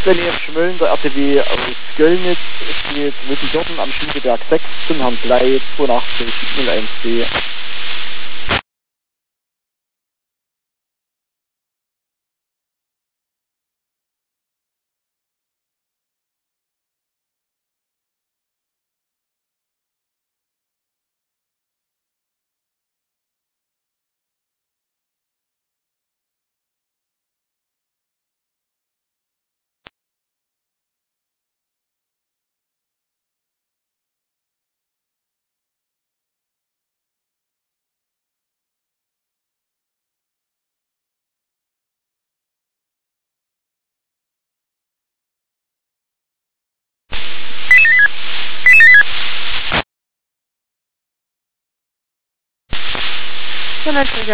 wenn ihr Schmölln der RTW aus Göllnitz steht, Wittenhirten am Schiedeberg 6 zum Herrn Blei 8201D. Ja,